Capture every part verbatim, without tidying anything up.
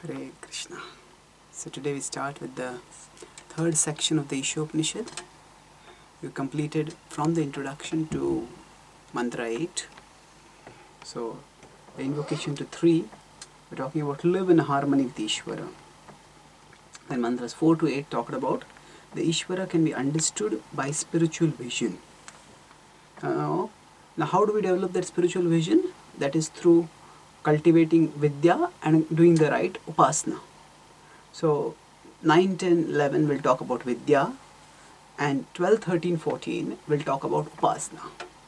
Hare Krishna. So today we start with the third section of the Ishopanishad. We completed from the introduction to mantra eight. So the invocation to three, we're talking about live in harmony with Ishvara. Then mantras four to eight talked about the Ishvara can be understood by spiritual vision. Uh, now how do we develop that spiritual vision? That is through cultivating Vidya and doing the right Upasana. So nine, ten, eleven will talk about Vidya, and twelve, thirteen, fourteen will talk about Upasana.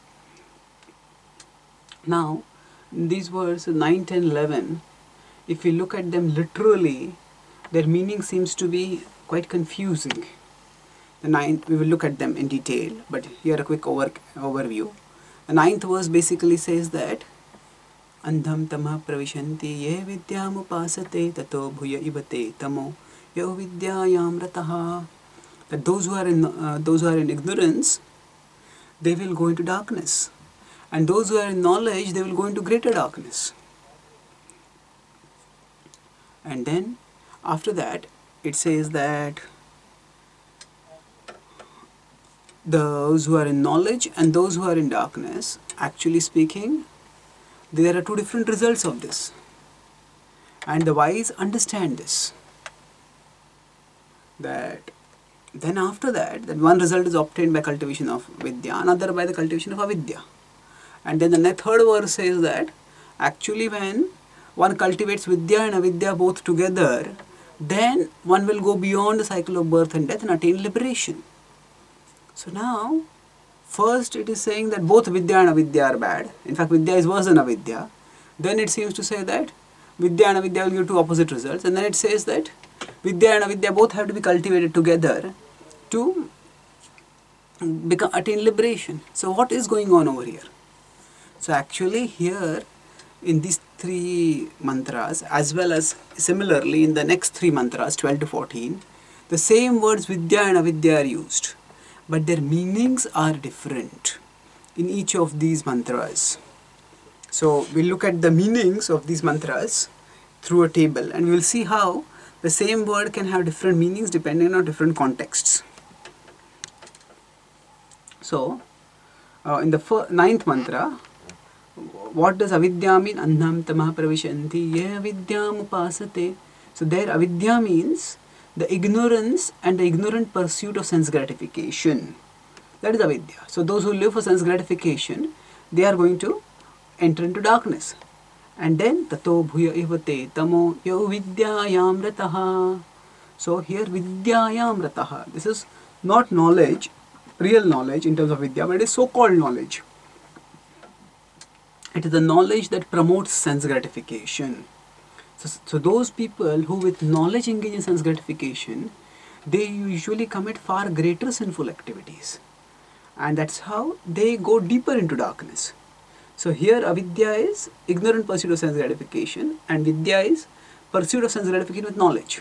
Now, these words nine, ten, eleven, if we look at them literally, their meaning seems to be quite confusing. The ninth, we will look at them in detail, but here a quick over, overview. The ninth verse basically says that Andham tamah pravishanti ye vidyam upasate tato bhuya ivate tamo yo vidyayam rataha. That those who are in uh, those who are in ignorance, they will go into darkness, and those who are in knowledge, they will go into greater darkness. And then after that, it says that those who are in knowledge and those who are in darkness, actually speaking, there are two different results of this, and the wise understand this. That then after that, that one result is obtained by cultivation of Vidya, another by the cultivation of Avidya. And then the third verse says that actually when one cultivates Vidya and Avidya both together, then one will go beyond the cycle of birth and death and attain liberation. So now, first it is saying that both Vidya and Avidya are bad. In fact, Vidya is worse than Avidya. Then it seems to say that Vidya and Avidya will give two opposite results. And then it says that Vidya and Avidya both have to be cultivated together to become attain liberation. So what is going on over here? So actually here in these three mantras, as well as similarly in the next three mantras, twelve to fourteen, the same words Vidya and Avidya are used, but their meanings are different in each of these mantras. So we'll look at the meanings of these mantras through a table, and we will see how the same word can have different meanings depending on different contexts. So uh, in the first, ninth mantra, what does avidya mean? Andham tamah pravishanti ye avidyam upasate. So there avidya means the ignorance and the ignorant pursuit of sense gratification. That is avidya. So those who live for sense gratification, they are going to enter into darkness. And then tato bhuya ivate tamo yo vidyayam rataha. So here vidyayam rataha. This is not knowledge, real knowledge in terms of vidya, but it is so-called knowledge. It is the knowledge that promotes sense gratification. So, so those people who with knowledge engage in sense gratification, they usually commit far greater sinful activities. And that's how they go deeper into darkness. So here avidya is ignorant pursuit of sense gratification, and vidya is pursuit of sense gratification with knowledge.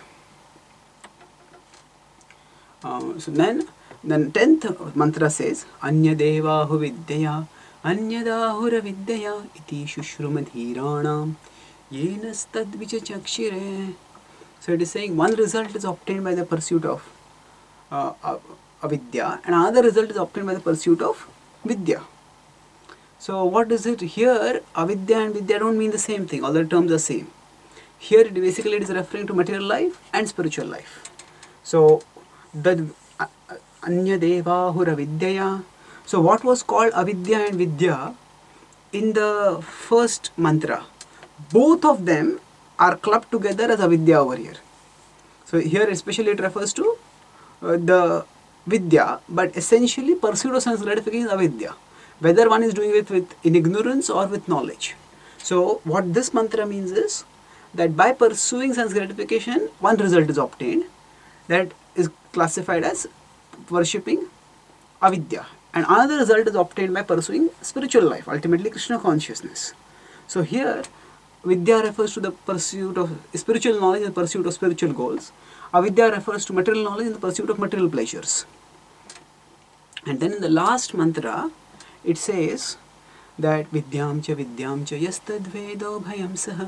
Uh, so then, then tenth mantra says, Anya devahu vidyaya, Anya dahura vidyaya, iti shushrumadhiranam, yenastad vichachakshire. So it is saying one result is obtained by the pursuit of uh, avidya, and another result is obtained by the pursuit of vidya. So what is it here? Avidya and vidya don't mean the same thing, although the terms are same. Here it basically it is referring to material life and spiritual life. So the uh, Anya devahura vidyaya. So what was called avidya and vidya in the first mantra, both of them are clubbed together as avidya over here. So here especially it refers to uh, the vidya, but essentially pursuit of sense gratification is avidya, whether one is doing it with in ignorance or with knowledge. So what this mantra means is that by pursuing sense gratification, one result is obtained that is classified as worshipping avidya, and another result is obtained by pursuing spiritual life, ultimately Krishna consciousness. So here vidya refers to the pursuit of spiritual knowledge and pursuit of spiritual goals. Avidya refers to material knowledge and the pursuit of material pleasures. And then in the last mantra, it says that vidyam cha vidyam cha yastad vedo bhayam saha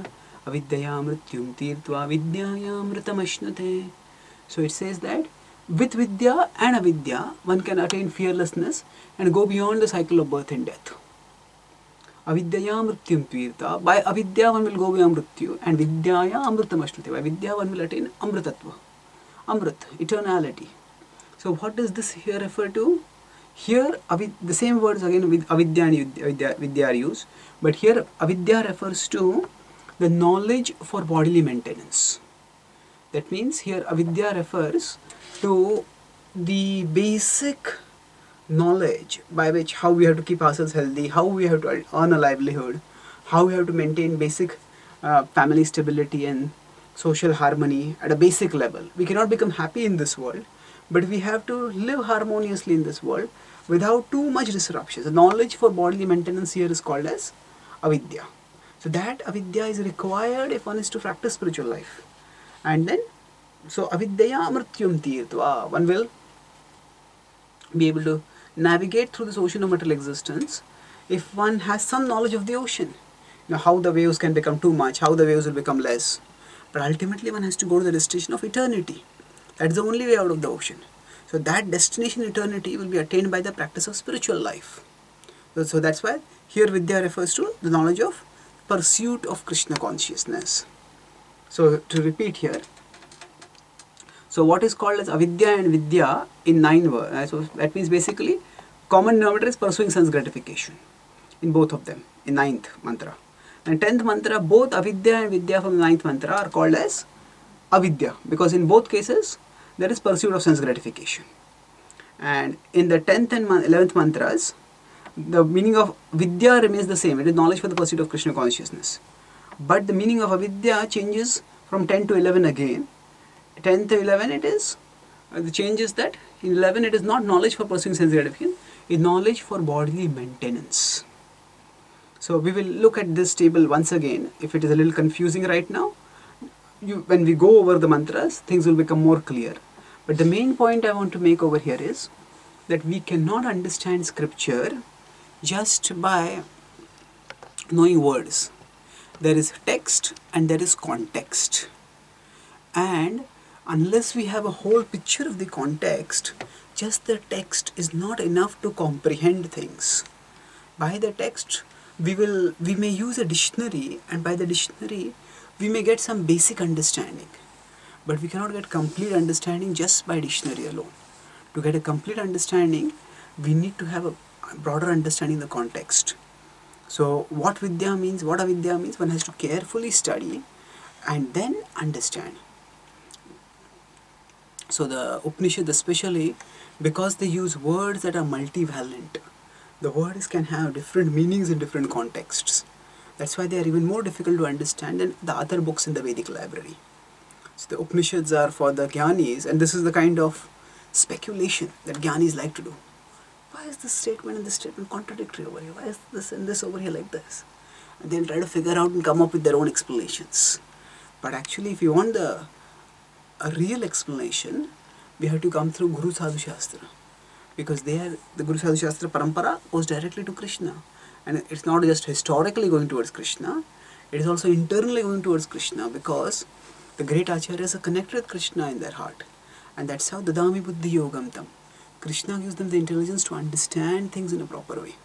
Avidyaya mrityum tirtva vidyaya mritamashnuте. So it says that with Vidya and Avidya, one can attain fearlessness and go beyond the cycle of birth and death. Avidyaya mrityum tirtva. By Avidya one will go beyond mrityu, and Vidyaya amritamashnuте. By Vidya one will attain amritatva, amrit, eternality. So what does this here refer to? Here avid, the same words again with Avidya and Vidya, Vidya are used, but here Avidya refers to the knowledge for bodily maintenance. That means here Avidya refers to the basic knowledge by which how we have to keep ourselves healthy, how we have to earn a livelihood, how we have to maintain basic uh, family stability and social harmony at a basic level. We cannot become happy in this world, but we have to live harmoniously in this world without too much disruption. The knowledge for bodily maintenance here is called as Avidya. So that Avidya is required if one is to practice spiritual life. And then, so Avidyaya mrityum tirtva, one will be able to navigate through this ocean of material existence if one has some knowledge of the ocean. You know, how the waves can become too much, how the waves will become less. But ultimately one has to go to the destination of eternity. That's the only way out of the ocean. So that destination eternity will be attained by the practice of spiritual life. So, so that's why here Vidya refers to the knowledge of pursuit of Krishna consciousness. So to repeat here, so what is called as Avidya and Vidya in nine words, so that means basically common denominator is pursuing sense gratification in both of them in ninth mantra. And tenth mantra, both Avidya and Vidya from the ninth mantra are called as Avidya, because in both cases there is pursuit of sense gratification. And in the tenth and eleventh mantras, the meaning of Vidya remains the same. It is knowledge for the pursuit of Krishna consciousness. But the meaning of Avidya changes from ten to eleven again. ten to eleven it is, uh, the change is that in eleven it is not knowledge for pursuing sense gratification, it is knowledge for bodily maintenance. So we will look at this table once again. If it is a little confusing right now, you, when we go over the mantras, things will become more clear. But the main point I want to make over here is that we cannot understand scripture just by knowing words. There is text and there is context. And unless we have a whole picture of the context, just the text is not enough to comprehend things. By the text, we will we may use a dictionary, and by the dictionary, we may get some basic understanding. But we cannot get complete understanding just by dictionary alone. To get a complete understanding, we need to have a broader understanding of the context. So what Vidya means, what Avidya means, one has to carefully study and then understand. So the Upanishad, especially because they use words that are multivalent, the words can have different meanings in different contexts. That's why they are even more difficult to understand than the other books in the Vedic library. So the Upanishads are for the Jnanis, and this is the kind of speculation that Jnanis like to do. Why is this statement and this statement contradictory over here? Why is this and this over here like this? And they'll try to figure out and come up with their own explanations. But actually, if you want the a real explanation, we have to come through Guru Sadhu Shastra, because they are, the Guru Sadhu Shastra parampara goes directly to Krishna, and it's not just historically going towards Krishna, it is also internally going towards Krishna, because the great acharyas are connected with Krishna in their heart, and that's how Dadami Buddhi Yogam Tam. Krishna gives them the intelligence to understand things in a proper way.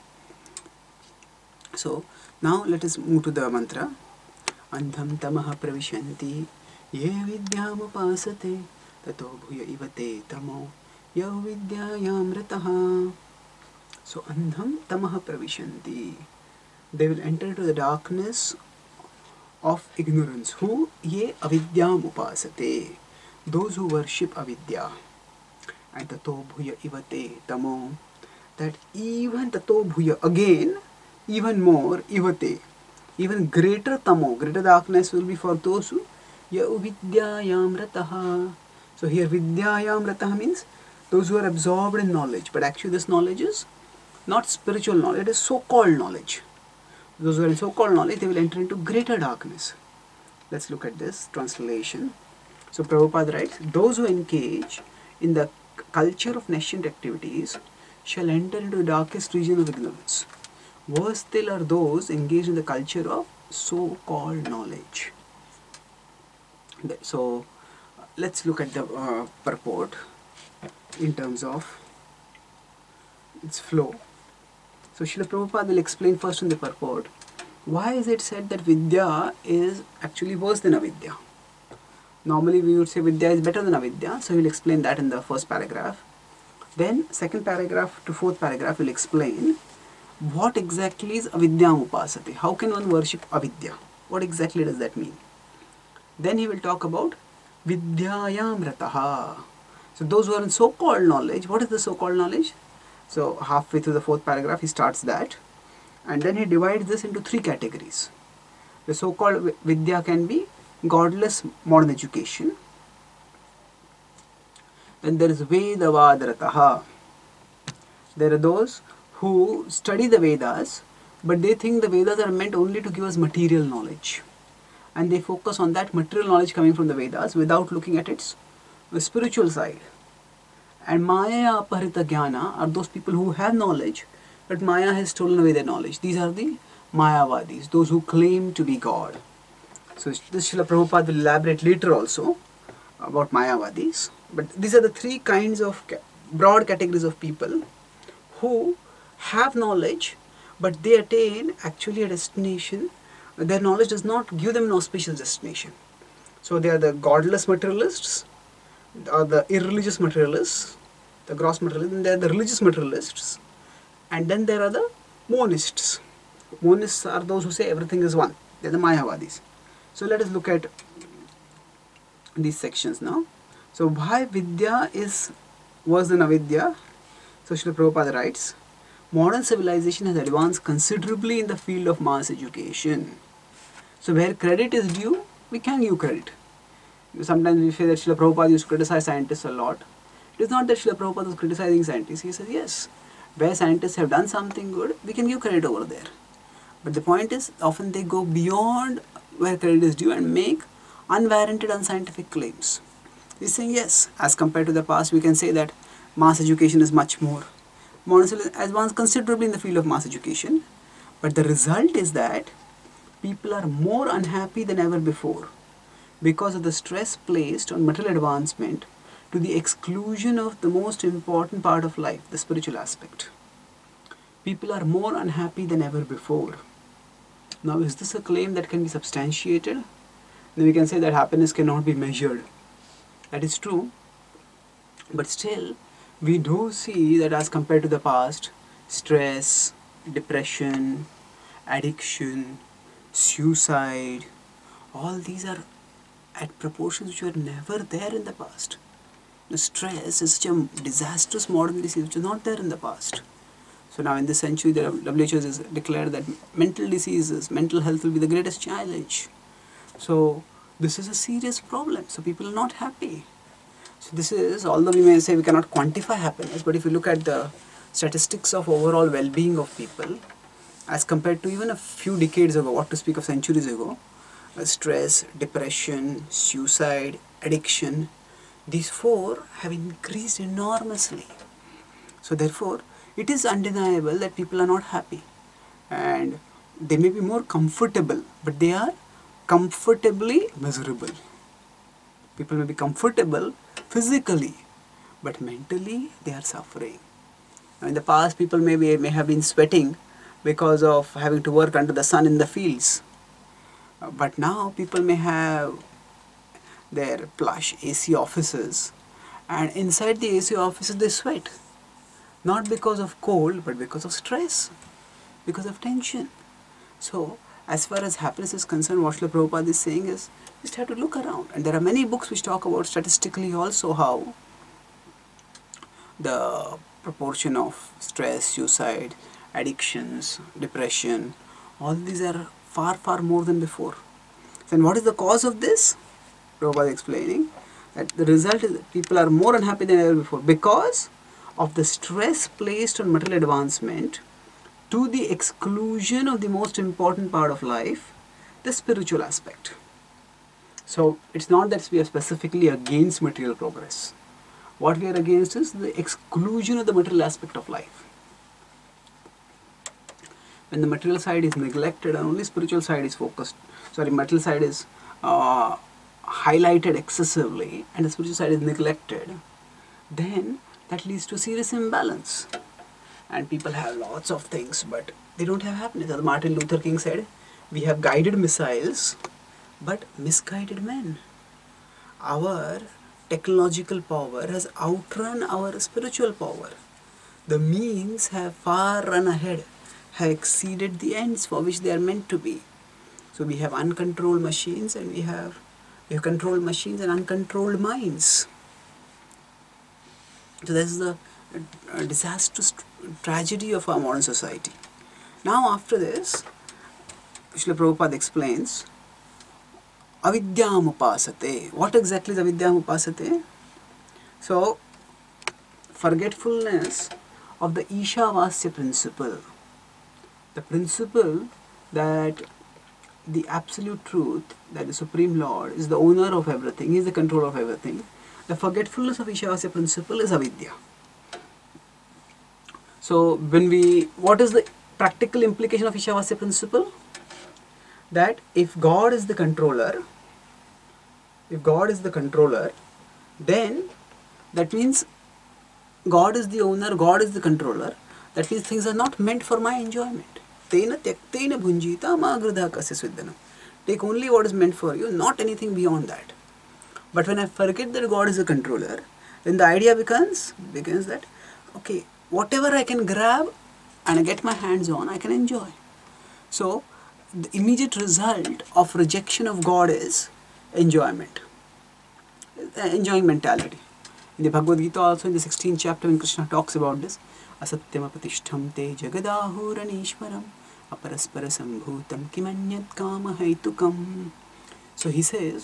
So now let us move to the mantra. Andham tamaha pravishanti ye vidyam upasate tato bhuya ivate tamo yav vidyayam rataha. So andham tamaha pravishanti, they will enter into the darkness of ignorance. Who? Ye avidyam upasate, those who worship avidya. And tato bhuya ivate tamo, that even tato bhuya, again, even more, ivate, even greater tamo, greater darkness will be for those who ya vidyayam rataha. So here vidyayam rataha means those who are absorbed in knowledge, but actually this knowledge is not spiritual knowledge, it is so-called knowledge. Those who are in so-called knowledge, they will enter into greater darkness. Let's look at this translation. So Prabhupada writes, those who engage in the culture of nascent activities shall enter into the darkest region of ignorance. Worse still are those engaged in the culture of so-called knowledge. So let's look at the uh, purport in terms of its flow. So Srila Prabhupada will explain first in the purport why is it said that Vidya is actually worse than Avidya. Normally we would say Vidya is better than Avidya, so he will explain that in the first paragraph. Then second paragraph to fourth paragraph will explain what exactly is Avidyam Upasate. How can one worship Avidya? What exactly does that mean? Then he will talk about Vidyayam Rataha. So those who are in so-called knowledge, what is the so-called knowledge? So halfway through the fourth paragraph he starts that, and then he divides this into three categories. The so-called Vidya can be godless modern education. Then there is Vedavadrataha. There are those who study the Vedas, but they think the Vedas are meant only to give us material knowledge. And they focus on that material knowledge coming from the Vedas without looking at its spiritual side. And Maya Aparita Jnana are those people who have knowledge, but Maya has stolen away their knowledge. These are the Mayavadis, those who claim to be God. So this Srila Prabhupada will elaborate later also about Mayavadis. But these are the three kinds of broad categories of people who have knowledge, but they attain actually a destination. Their knowledge does not give them an auspicious destination. So they are the godless materialists, or the irreligious materialists, the gross materialists, and they are the religious materialists, and then there are the monists. Monists are those who say everything is one. They are the Mayavadis. So let us look at these sections now. So why Vidya is worse than Avidya? So Srila Prabhupada writes, modern civilization has advanced considerably in the field of mass education. So where credit is due, we can give credit. Sometimes we say that Srila Prabhupada used to criticize scientists a lot. It is not that Srila Prabhupada was criticizing scientists. He says, yes, where scientists have done something good, we can give credit over there. But the point is, often they go beyond where credit is due and make unwarranted, unscientific claims. He's saying, yes, as compared to the past, we can say that mass education is much more. Modern civilization has advanced considerably in the field of mass education. But the result is that people are more unhappy than ever before because of the stress placed on material advancement to the exclusion of the most important part of life, the spiritual aspect. People are more unhappy than ever before. Now, is this a claim that can be substantiated? Then we can say that happiness cannot be measured. That is true. But still, we do see that as compared to the past, stress, depression, addiction, suicide, all these are at proportions which were never there in the past. The stress is such a disastrous modern disease which is not there in the past. So now in this century, the W H O has declared that mental diseases, mental health will be the greatest challenge. So this is a serious problem. So people are not happy. So this is, although we may say we cannot quantify happiness, but if you look at the statistics of overall well-being of people, as compared to even a few decades ago, what to speak of centuries ago, uh, stress, depression, suicide, addiction, these four have increased enormously. So therefore, it is undeniable that people are not happy. And they may be more comfortable, but they are comfortably miserable. People may be comfortable physically, but mentally they are suffering. Now, in the past, people may, be, may have been sweating because of having to work under the sun in the fields. Uh, but now people may have their plush A C offices, and inside the A C offices they sweat. Not because of cold, but because of stress, because of tension. So, as far as happiness is concerned, what Srila Prabhupada is saying is, just have to look around. And there are many books which talk about statistically also how the proportion of stress, suicide, addictions, depression, all these are far, far more than before. Then what is the cause of this? Prabhupada is explaining that the result is that people are more unhappy than ever before because of the stress placed on material advancement to the exclusion of the most important part of life, the spiritual aspect. So it's not that we are specifically against material progress. What we are against is the exclusion of the material aspect of life. When the material side is neglected and only spiritual side is focused, sorry, material side is uh, highlighted excessively and the spiritual side is neglected, then that leads to serious imbalance. And people have lots of things, but they don't have happiness. As Martin Luther King said, we have guided missiles, but misguided men. Our technological power has outrun our spiritual power. The means have far run ahead, have exceeded the ends for which they are meant to be. So we have uncontrolled machines and we have, we have controlled machines and uncontrolled minds. So this is the uh, disastrous tragedy of our modern society. Now after this, Srila Prabhupada explains avidyam upasate. What exactly is avidyam upasate? So, forgetfulness of the Ishavasya principle. The principle that the absolute truth, that the Supreme Lord is the owner of everything, He is the control of everything. The forgetfulness of Ishavasya principle is avidya. So, when we, what is the practical implication of Ishavasya principle? That if God is the controller, if God is the controller, then that means God is the owner, God is the controller. That means things are not meant for my enjoyment. Tena tyaktena bhunjita ma agradha kasya svidhanam. Take only what is meant for you, not anything beyond that. But when I forget that God is a controller, then the idea becomes, becomes that, okay, whatever I can grab and I get my hands on, I can enjoy. So, the immediate result of rejection of God is enjoyment, enjoying mentality. In the Bhagavad Gita also in the sixteenth chapter when Krishna talks about this, asatyam apatishtham te jagadahuranishwaram aparaspara sambhutam kimanyat kama haitukam. So he says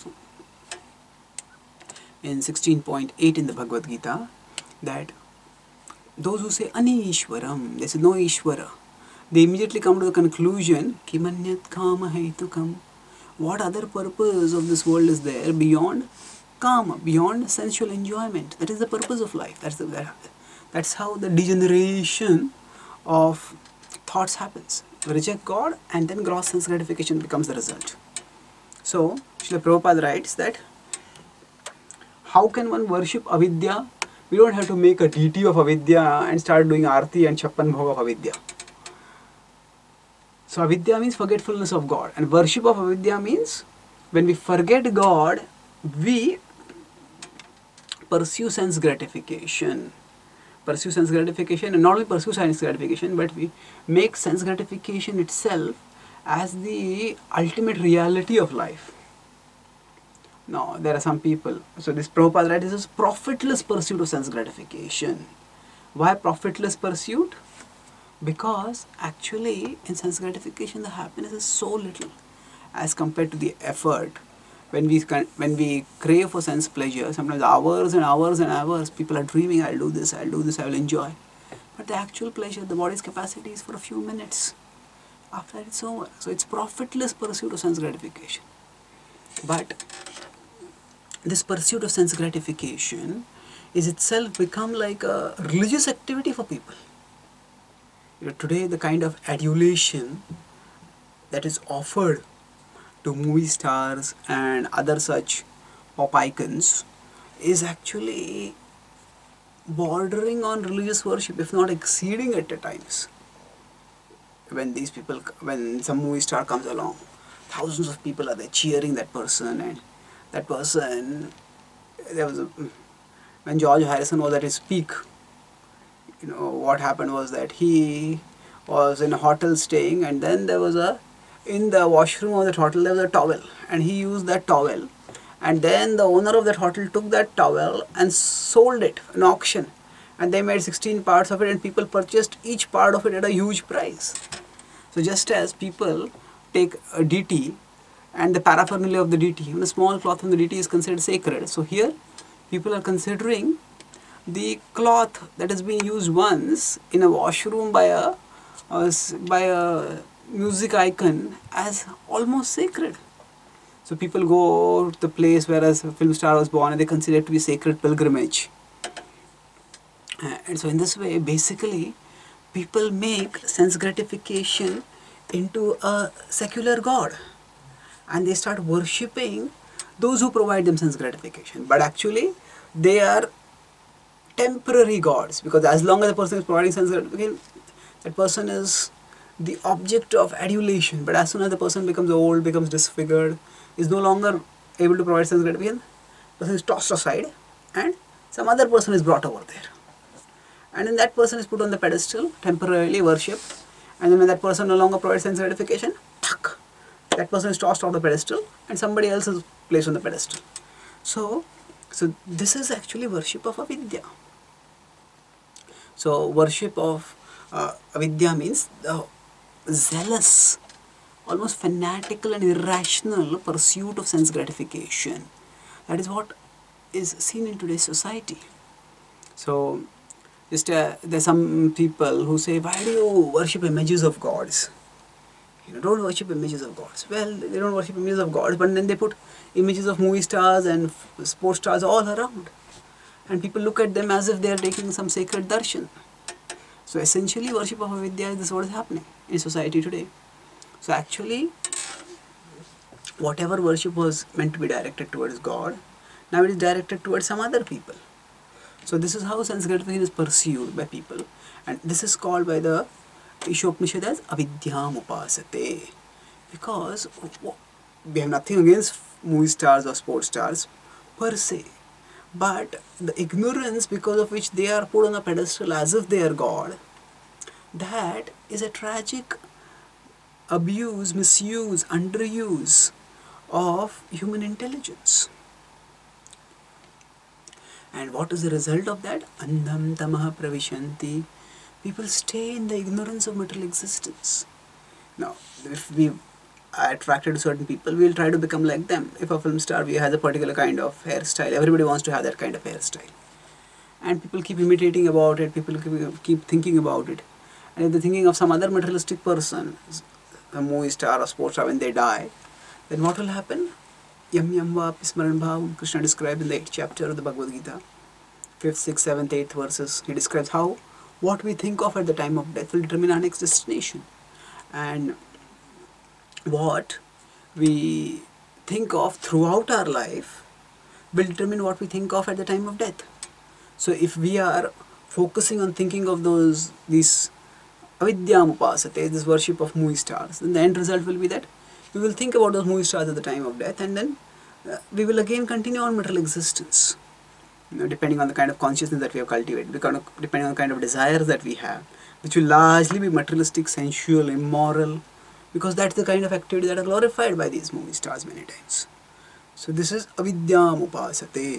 in sixteen point eight in the Bhagavad Gita that those who say anishwaram, they say no Ishwara, they immediately come to the conclusion kimanyat kama haitukam. What other purpose of this world is there beyond kama, beyond sensual enjoyment? That is the purpose of life. That's the, that, that's how the degeneration of thoughts happens. We reject God and then gross sense gratification becomes the result. So Srila Prabhupada writes that how can one worship avidya? We don't have to make a deity of avidya and start doing arti and chappan bhog of avidya. So avidya means forgetfulness of God, and worship of avidya means when we forget God, we pursue sense gratification. Pursue sense gratification, and not only pursue sense gratification, but we make sense gratification itself as the ultimate reality of life. Now, there are some people, so this Prabhupada writes, this is profitless pursuit of sense gratification. Why profitless pursuit? Because actually in sense gratification the happiness is so little as compared to the effort. When we when we crave for sense pleasure, sometimes hours and hours and hours people are dreaming, I'll do this, I'll do this, I will enjoy. But the actual pleasure, the body's capacity is for a few minutes. After that it's over. So it's profitless pursuit of sense gratification. But this pursuit of sense gratification is itself become like a religious activity for people. You know, today the kind of adulation that is offered to movie stars and other such pop icons is actually bordering on religious worship, if not exceeding it at times. When these people, when some movie star comes along, thousands of people are there cheering that person, and that person, there was a, when George Harrison was at his peak, you know, what happened was that he was in a hotel staying, and then there was a, in the washroom of that hotel there was a towel, and he used that towel, and then the owner of that hotel took that towel and sold it in auction, and they made sixteen parts of it, and people purchased each part of it at a huge price. So just as people take a deity and the paraphernalia of the deity, even a small cloth from the deity is considered sacred, so here people are considering the cloth that has been used once in a washroom by a, uh, by a music icon as almost sacred. So people go to the place where a film star was born and they consider it to be sacred pilgrimage. Uh, and so in this way, basically, people make sense gratification into a secular god. And they start worshipping those who provide them sense gratification. But actually, they are temporary gods, because as long as the person is providing sense gratification, that person is the object of adulation. But as soon as the person becomes old, becomes disfigured, is no longer able to provide sense gratification, the person is tossed aside and some other person is brought over there. And then that person is put on the pedestal, temporarily worshipped, and then when that person no longer provides sense gratification, tuck, that person is tossed off the pedestal and somebody else is placed on the pedestal. So, so this is actually worship of avidya. So worship of uh, avidya means the zealous, almost fanatical and irrational pursuit of sense gratification. That is what is seen in today's society. So just uh, there's some people who say, why do you worship images of gods? You know, don't worship images of gods. Well, they don't worship images of gods, but then they put images of movie stars and sports stars all around. And people look at them as if they are taking some sacred darshan. So essentially, worship of avidya is this what is happening in society today. So actually, whatever worship was meant to be directed towards God, now it is directed towards some other people. So this is how sense gratification is pursued by people, and this is called by the Ishopanishad as avidyam upasate. Because we have nothing against movie stars or sports stars per se, but the ignorance because of which they are put on a pedestal as if they are God, that is a tragic abuse, misuse, underuse of human intelligence. And what is the result of that? Andham tamaha pravishanti. People stay in the ignorance of material existence. Now, if we are attracted to certain people, we will try to become like them. If a film star has a particular kind of hairstyle, everybody wants to have that kind of hairstyle. And people keep imitating about it, people keep thinking about it. And if they're thinking of some other materialistic person, a movie star or sports star, when they die, then what will happen? Yam yam vapi smaran bhavam. Krishna described in the eighth chapter of the Bhagavad Gita, fifth, sixth, seventh, eighth verses. He describes how what we think of at the time of death will determine our next destination. And what we think of throughout our life will determine what we think of at the time of death. So if we are focusing on thinking of those, these avidyam upasate, this worship of movie stars, then the end result will be that we will think about those movie stars at the time of death, and then uh, we will again continue our material existence. You know, depending on the kind of consciousness that we have cultivated, depending on the kind of desires that we have, which will largely be materialistic, sensual, immoral, because that's the kind of activity that are glorified by these movie stars many times. So this is avidyam upasate.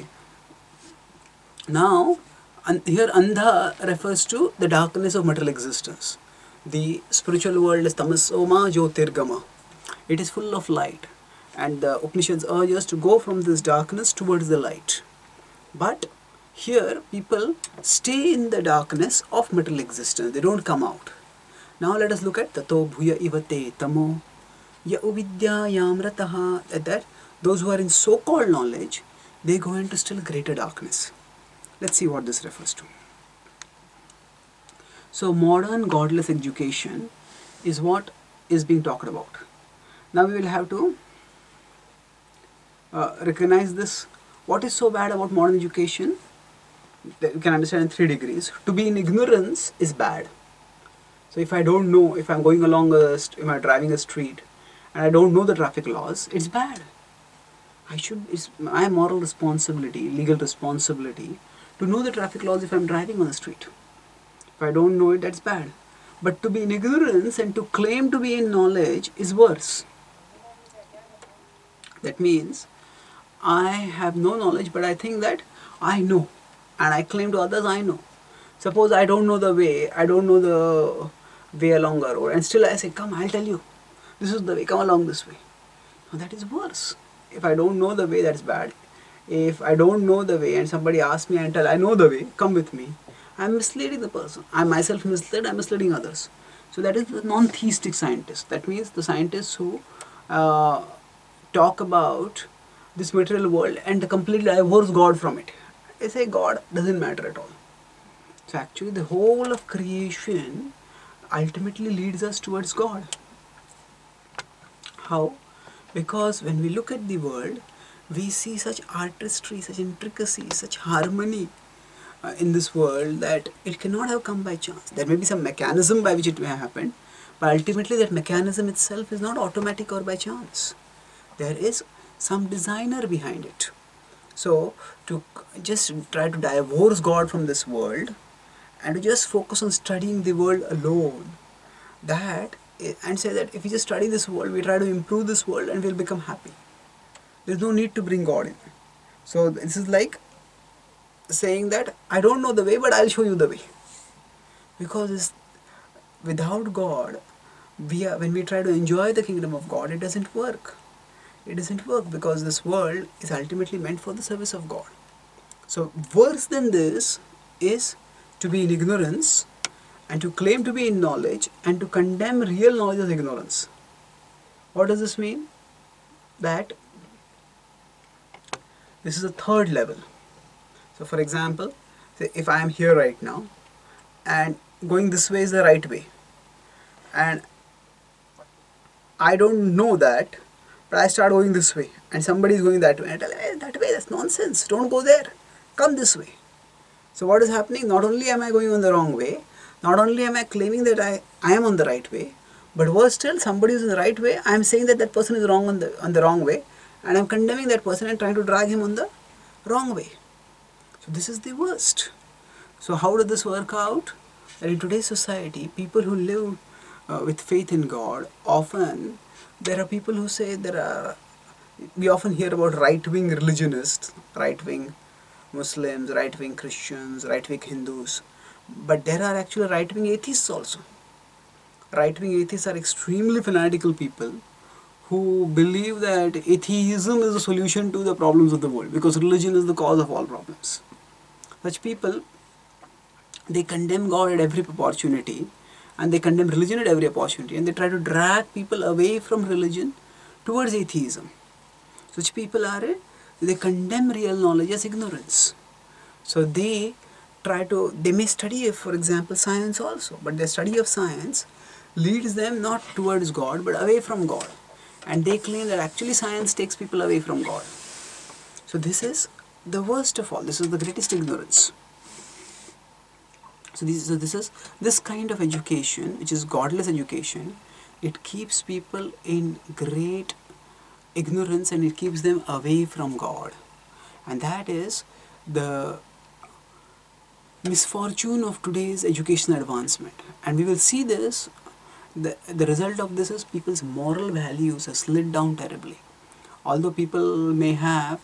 Now, here andha refers to the darkness of material existence. The spiritual world is tamasoma jyotirgama. It is full of light, and the Upanishads urge us to go from this darkness towards the light. But here people stay in the darkness of material existence. They don't come out. Now let us look at tato bhuya ivate tamo ya uvidyayam rataha. That those who are in so-called knowledge, they go into still greater darkness. Let's see what this refers to. So modern godless education is what is being talked about. Now we will have to uh, recognize this. What is so bad about modern education? That you can understand in three degrees. To be in ignorance is bad. So if I don't know, if I'm going along a, if I'm driving a street and I don't know the traffic laws, it's bad. I should, it's my moral responsibility, legal responsibility to know the traffic laws if I'm driving on the street. If I don't know it, that's bad. But to be in ignorance and to claim to be in knowledge is worse. That means I have no knowledge, but I think that I know, and I claim to others I know. Suppose I don't know the way, I don't know the way along a road, and still I say, come, I'll tell you, this is the way, come along this way. Now that is worse. If I don't know the way, that's bad. If I don't know the way and somebody asks me and tell, I know the way, come with me, I'm misleading the person. I myself misled, I'm misleading others. So that is the non-theistic scientists. That means the scientists who uh, talk about this material world and completely divorce God from it. They say God doesn't matter at all. So actually the whole of creation ultimately leads us towards God. How? Because when we look at the world, we see such artistry, such intricacy, such harmony uh, in this world that it cannot have come by chance. There may be some mechanism by which it may have happened, but ultimately that mechanism itself is not automatic or by chance. There is some designer behind it. So to just try to divorce God from this world and to just focus on studying the world alone, that and say that if we just study this world, we try to improve this world and we'll become happy. There's no need to bring God in. So this is like saying that I don't know the way, but I'll show you the way. Because it's, without God, we are, when we try to enjoy the kingdom of God, it doesn't work. It doesn't work because this world is ultimately meant for the service of God. So worse than this is to be in ignorance and to claim to be in knowledge and to condemn real knowledge as ignorance. What does this mean? That this is a third level. So for example, say if I am here right now and going this way is the right way and I don't know that, but I start going this way and somebody is going that way and I tell, hey, that way, that's nonsense, don't go there, come this way. So what is happening? Not only am I going on the wrong way, not only am I claiming that I, I am on the right way, but worse still, somebody is in the right way, I am saying that that person is wrong on the, on the wrong way, and I am condemning that person and trying to drag him on the wrong way. So this is the worst. So how did this work out? That in today's society, people who live uh, with faith in God, often there are people who say there are, we often hear about right-wing religionists, right-wing Muslims, right-wing Christians, right-wing Hindus, but there are actually right-wing atheists also. Right-wing atheists are extremely fanatical people who believe that atheism is the solution to the problems of the world because religion is the cause of all problems. Such people, they condemn God at every opportunity and they condemn religion at every opportunity and they try to drag people away from religion towards atheism. Such people are, they condemn real knowledge as ignorance. So they try to, they may study, for example, science also, but their study of science leads them not towards God but away from God. And they claim that actually science takes people away from God. So this is the worst of all. This is the greatest ignorance. So this, so this is this kind of education, which is godless education. It keeps people in great ignorance and it keeps them away from God. And that is the misfortune of today's educational advancement. And we will see this. The, the result of this is people's moral values have slid down terribly. Although people may have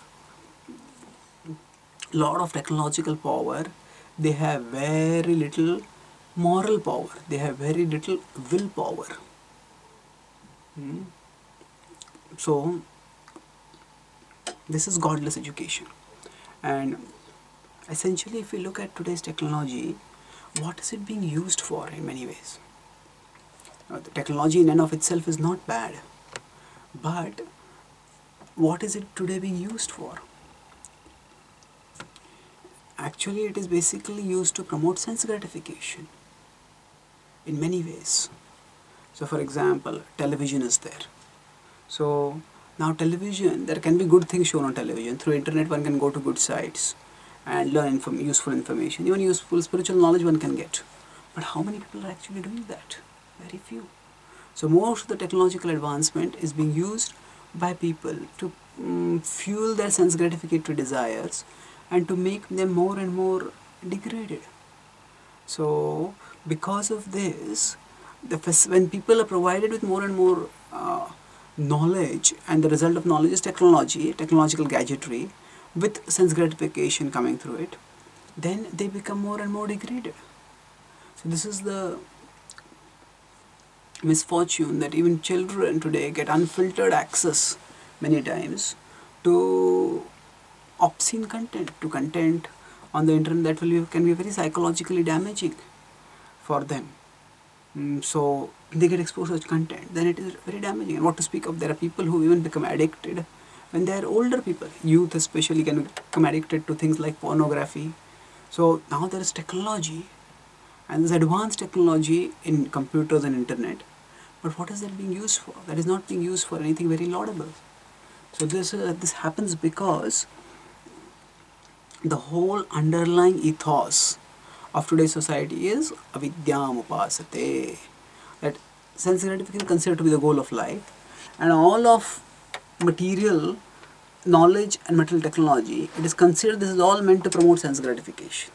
a lot of technological power, they have very little moral power. They have very little willpower. Hmm. So, this is godless education. And essentially, if we look at today's technology, what is it being used for in many ways? Uh, the technology in and of itself is not bad, but what is it today being used for? Actually, it is basically used to promote sense gratification in many ways. So for example, television is there. So now television, there can be good things shown on television. Through internet one can go to good sites and learn inform useful information. Even useful spiritual knowledge one can get. But how many people are actually doing that? Very few. So most of the technological advancement is being used by people to um, fuel their sense gratificatory desires and to make them more and more degraded. So because of this, the when people are provided with more and more uh, knowledge, and the result of knowledge is technology, technological gadgetry, with sense gratification coming through it, then they become more and more degraded. So this is the misfortune that even children today get unfiltered access many times to obscene content, to content on the internet that will be, can be very psychologically damaging for them. Mm, so they get exposed to such content, then it is very damaging. And what to speak of, there are people who even become addicted when they are older people. Youth especially can become addicted to things like pornography. So now there is technology, and there's advanced technology in computers and internet. But what is that being used for? That is not being used for anything very laudable. So this uh, this happens because the whole underlying ethos of today's society is avidyam upasate, that sense gratification is considered to be the goal of life, and all of material knowledge and material technology, it is considered this is all meant to promote sense gratification.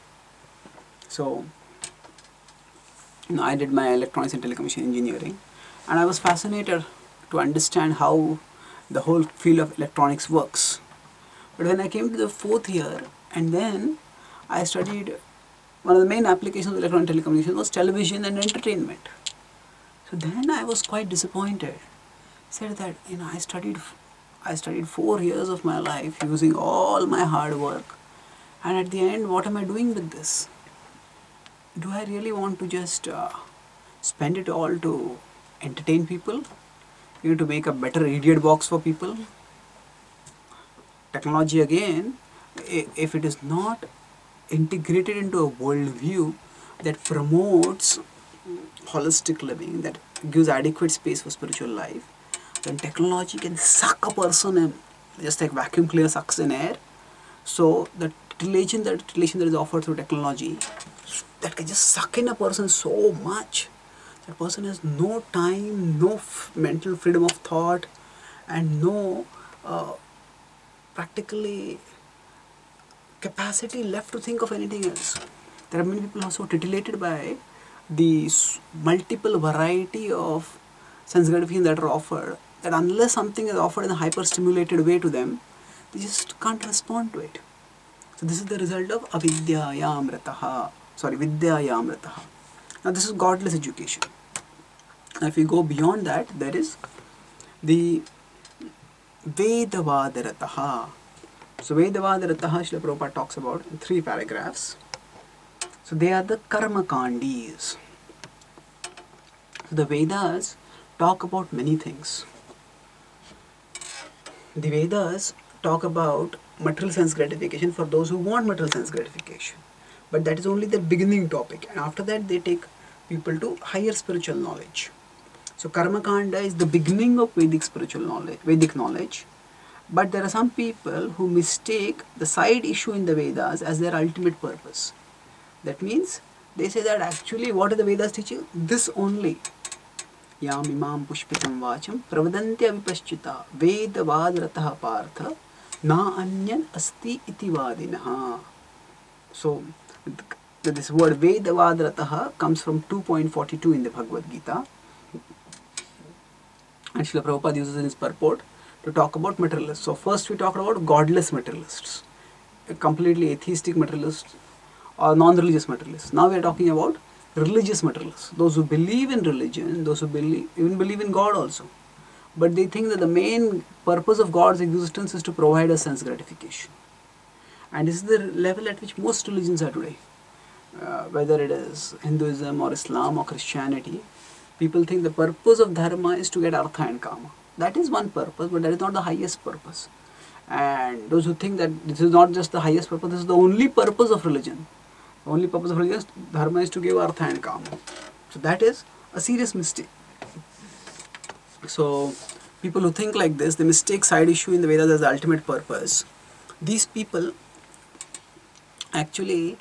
So you know, I did my electronics and telecommunication engineering, and I was fascinated to understand how the whole field of electronics works. But when I came to the fourth year, and then I studied, one of the main applications of electronic telecommunication was television and entertainment. So then I was quite disappointed. Said that you know I studied, I studied four years of my life using all my hard work, and at the end, what am I doing with this? Do I really want to just uh, spend it all to entertain people? You know, to make a better idiot box for people? Technology again, if it is not integrated into a worldview that promotes holistic living, that gives adequate space for spiritual life, then technology can suck a person in, just like vacuum cleaner sucks in air. So the relation that relation that is offered through technology, that can just suck in a person so much. That person has no time, no f- mental freedom of thought, and no uh, practically capacity left to think of anything else. There are many people who are so titillated by the multiple variety of sense gratification that are offered, that unless something is offered in a hyper stimulated way to them, they just can't respond to it. So this is the result of avidyayamrataha. Sorry, vidyayamrataha. Now this is godless education. Now if we go beyond that, there is the Vedavadarataha. So Vedavadarataha, Srila Prabhupada talks about in three paragraphs. So they are the karma kandis. So the Vedas talk about many things. The Vedas talk about material sense gratification for those who want material sense gratification. But that is only the beginning topic. And after that they take people to higher spiritual knowledge. So Karma Kanda is the beginning of Vedic spiritual knowledge, Vedic knowledge. But there are some people who mistake the side issue in the Vedas as their ultimate purpose. That means they say that actually what are the Vedas teaching? This only. Yam imam pushpitam vacham pravadantya vipaschita vedavadratah partha na anyan asti iti vadinaha. So this word vedavadratah comes from two point four two in the Bhagavad Gita. And Srila Prabhupada uses in his purport to talk about materialists. So first we talked about godless materialists, completely atheistic materialists or non-religious materialists. Now we are talking about religious materialists, those who believe in religion, those who believe even believe in God also. But they think that the main purpose of God's existence is to provide us sense gratification. And this is the level at which most religions are today. Uh, whether it is Hinduism or Islam or Christianity, people think the purpose of dharma is to get artha and kama. That is one purpose, but that is not the highest purpose. And those who think that this is not just the highest purpose, this is the only purpose of religion. The only purpose of religion, dharma, is to give artha and kama. So that is a serious mistake. So people who think like this, they mistake side issue in the Vedas as the ultimate purpose. These people actually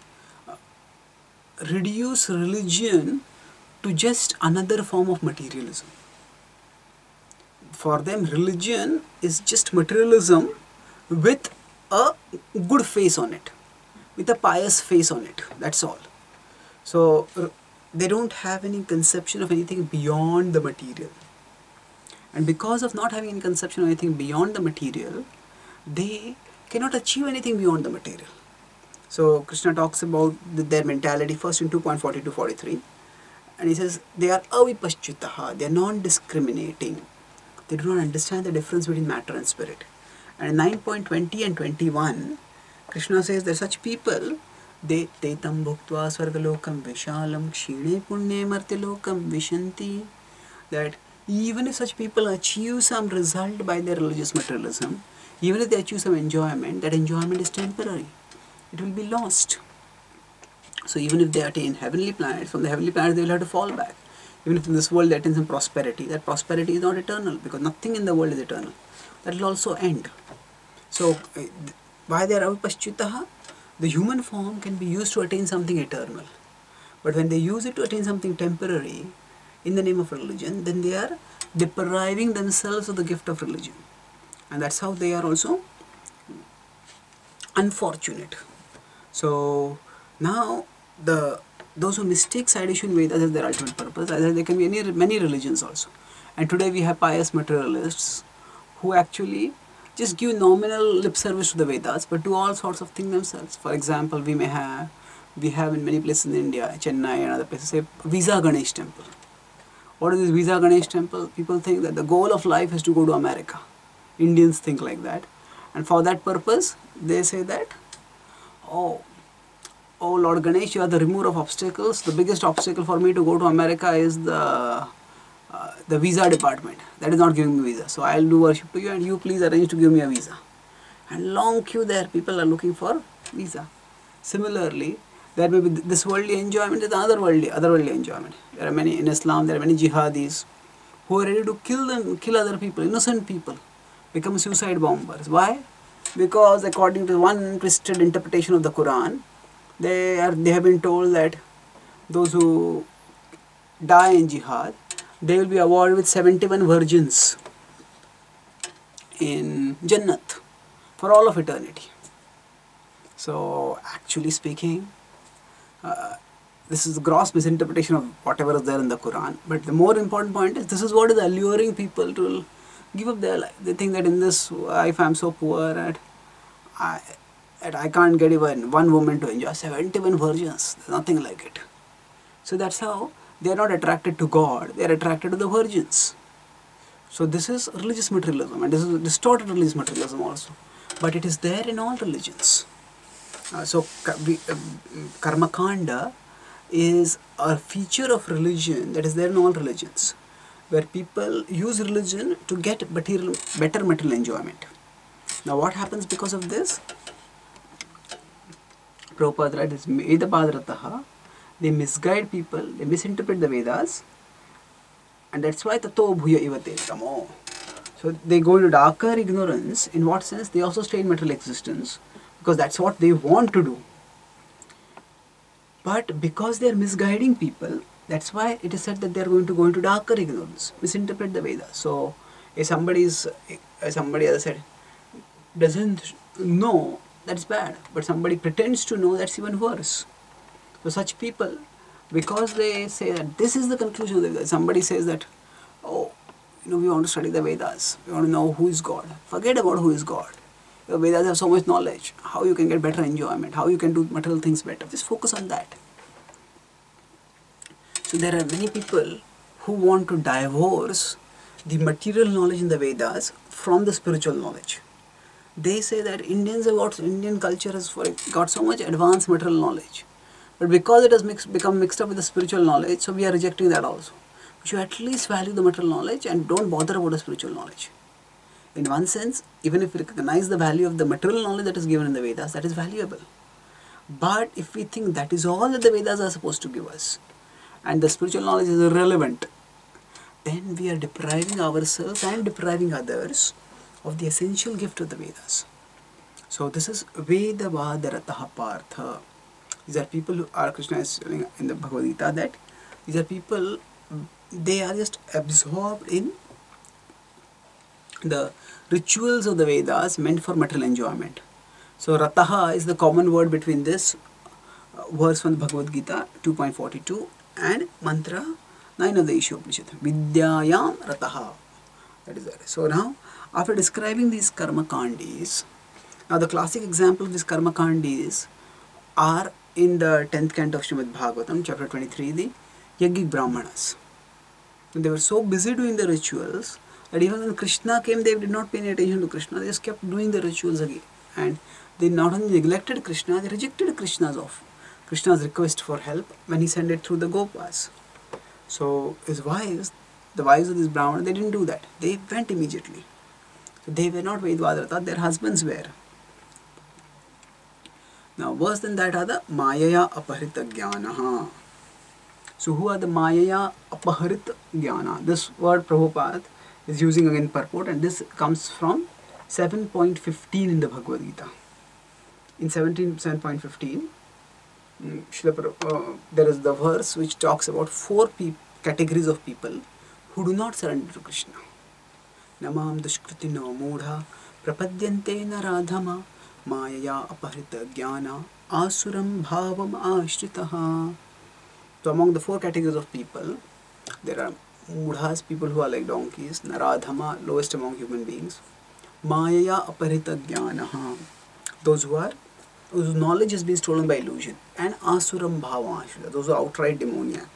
reduce religion to just another form of materialism. For them, religion is just materialism with a good face on it, with a pious face on it. That's all. So they don't have any conception of anything beyond the material. And because of not having any conception of anything beyond the material, they cannot achieve anything beyond the material. So Krishna talks about the, their mentality first in two point four two to forty-three. And he says, they are avipaschitaha, they are non-discriminating. They do not understand the difference between matter and spirit. And in nine point twenty and twenty-one, Krishna says that such people, they tetam bhuktva svargalokam vishalam kshine punye martilokam vishanti, that even if such people achieve some result by their religious materialism, even if they achieve some enjoyment, that enjoyment is temporary. It will be lost. So even if they attain heavenly planets, from the heavenly planets they will have to fall back. Even if in this world they attain some prosperity, that prosperity is not eternal, because nothing in the world is eternal. that will also end. So, uh, why they are avipaschitaha? The human form can be used to attain something eternal. But when they use it to attain something temporary in the name of religion, then they are depriving themselves of the gift of religion. And that's how they are also unfortunate. So now the those who mistake Sadishan Vedas as their ultimate purpose, either they can be any many religions also. And today we have pious materialists who actually just give nominal lip service to the Vedas, but do all sorts of things themselves. For example, we may have we have in many places in India, Chennai and other places, say Visa Ganesh temple. What is this Visa Ganesh temple? People think that the goal of life is to go to America. Indians think like that. And for that purpose, they say that, oh, oh Lord Ganesh, you are the remover of obstacles. The biggest obstacle for me to go to America is the uh, the visa department. That is not giving me visa. So I'll do worship to you and you please arrange to give me a visa. And long queue there, people are looking for visa. Similarly, there may be this worldly enjoyment, there's another worldly, other worldly enjoyment. There are many in Islam, there are many jihadis who are ready to kill them, kill other people, innocent people, become suicide bombers. Why? Because according to one twisted interpretation of the Quran, they are they have been told that those who die in jihad, they will be awarded with seventy-one virgins in Jannat for all of eternity. So actually speaking, uh, this is a gross misinterpretation of whatever is there in the Quran. But the more important point is, this is what is alluring people to give up their life. They think that in this life I am so poor and I, and I can't get even one woman to enjoy. seventy-one virgins, there's nothing like it. So that's how they are not attracted to God, they are attracted to the virgins. So this is religious materialism, and this is distorted religious materialism also. But it is there in all religions. Uh, so uh, Karma Kanda is a feature of religion that is there in all religions, where people use religion to get material, better material enjoyment. Now what happens because of this? Prabhupada writes, is Veda Padrataha, they misguide people, they misinterpret the Vedas, and that's why Tato Bhuya Ivate Tamo. So they go into darker ignorance. In what sense? They also stay in material existence, because that's what they want to do. But because they are misguiding people, that's why it is said that they are going to go into darker ignorance, misinterpret the Vedas. So if somebody is, if somebody as I said, doesn't know, that's bad. But somebody pretends to know, that's even worse. So such people, because they say that this is the conclusion of the Vedas, somebody says that, oh, you know, we want to study the Vedas, we want to know who is God. Forget about who is God. The Vedas have so much knowledge, how you can get better enjoyment, how you can do material things better. Just focus on that. So there are many people who want to divorce the material knowledge in the Vedas from the spiritual knowledge. They say that Indians have got, Indian culture has got so much advanced material knowledge. But because it has mixed, become mixed up with the spiritual knowledge, so we are rejecting that also. We should at least value the material knowledge and don't bother about the spiritual knowledge. In one sense, even if we recognize the value of the material knowledge that is given in the Vedas, that is valuable. But if we think that is all that the Vedas are supposed to give us, and the spiritual knowledge is irrelevant, then we are depriving ourselves and depriving others of the essential gift of the Vedas. So this is Veda Vadarataha Partha. These are people who are, Krishna is telling in the Bhagavad Gita that these are people, they are just absorbed in the rituals of the Vedas meant for material enjoyment. So Rataha is the common word between this uh, verse from the Bhagavad Gita two point forty-two and mantra nine of the Ishopanishad. Vidyayam Rataha. That is that. So now, after describing these karma kandis, now the classic example of these karma kandis are in the tenth canto of Srimad Bhagavatam, chapter twenty-three, the Yajnik Brahmanas. They were so busy doing the rituals that even when Krishna came, they did not pay any attention to Krishna. They just kept doing the rituals again. And they not only neglected Krishna, they rejected Krishna's offer, Krishna's request for help when he sent it through the Gopas. So his wives, the wives of this Brahmana, they didn't do that. They went immediately. So they were not Vedvadrata, their husbands were. Now worse than that are the Mayaya Aparita Jnanaha. So who are the Mayaya Aparita Jnana? This word Prabhupada is using again purport, and this comes from seven point fifteen in the Bhagavad Gita. In seventeen seven point fifteen, mm, Srila Prabhu- uh, there is the verse which talks about four peop categories of people who do not surrender to Krishna. Namam dushkritino moodha prapadyante naradhama mayaya aparita jnana asuram bhavam ashritaha. So among the four categories of people, there are mudhas, people who are like donkeys; naradhama, lowest among human beings; mayaya aparita jnanaha, those who are whose knowledge has been stolen by illusion; and asuram bhava ashrita, those who are outright demoniac.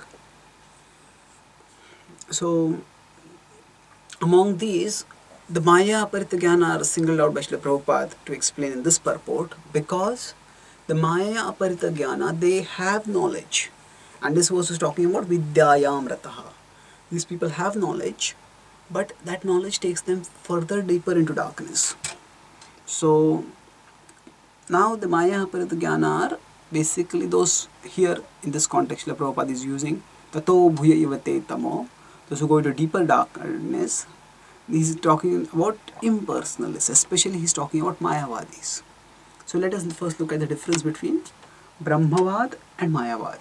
So among these, the Maya Aparita Jnana are singled out by Srila Prabhupada to explain in this purport, because the Maya Aparita Jnana, they have knowledge. And this verse is talking about Vidyayam Rataha. These people have knowledge, but that knowledge takes them further deeper into darkness. So now the Maya Aparita Jnana are basically those here in this context Srila Prabhupada is using Tato Bhuya Ivate Tamo, those who go into deeper darkness. He's talking about impersonalists, especially he's talking about Mayavadis. So let us first look at the difference between Brahmavad and Mayavad.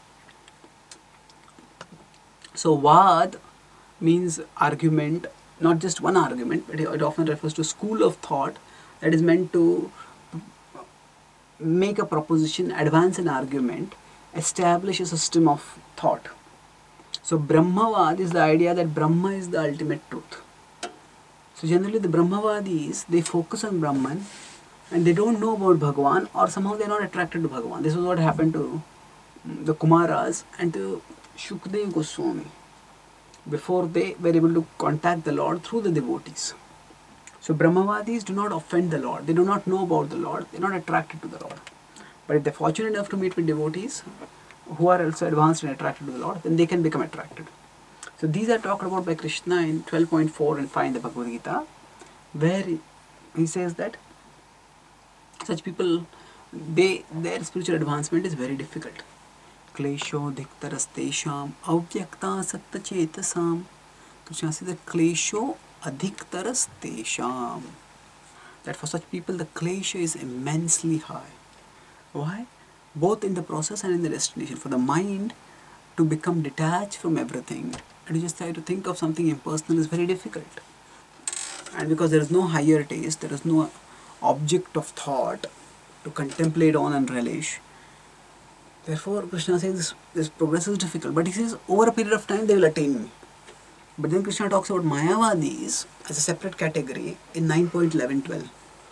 So Vad means argument, not just one argument, but it often refers to a school of thought that is meant to make a proposition, advance an argument, establish a system of thought. So Brahmavad is the idea that Brahma is the ultimate truth. So generally the Brahmavadis, they focus on Brahman and they don't know about Bhagavan, or somehow they are not attracted to Bhagavan. This is what happened to the Kumaras and to Shukdev Goswami before they were able to contact the Lord through the devotees. So Brahmavadis do not offend the Lord. They do not know about the Lord. They are not attracted to the Lord. But if they are fortunate enough to meet with devotees who are also advanced and attracted to the Lord, then they can become attracted. So these are talked about by Krishna in twelve point four and five in the Bhagavad Gita, where he says that such people, they their spiritual advancement is very difficult. Klesho diktarastesham avyakta satta chetasam. Krishna says that klesho adhiktarastesham. That for such people the klesha is immensely high. Why? Both in the process and in the destination. For the mind to become detached from everything and to just try to think of something impersonal is very difficult. And because there is no higher taste, there is no object of thought to contemplate on and relish. Therefore, Krishna says this, this progress is difficult. But he says over a period of time they will attain me. But then Krishna talks about Mayavadis as a separate category in nine point eleven twelve.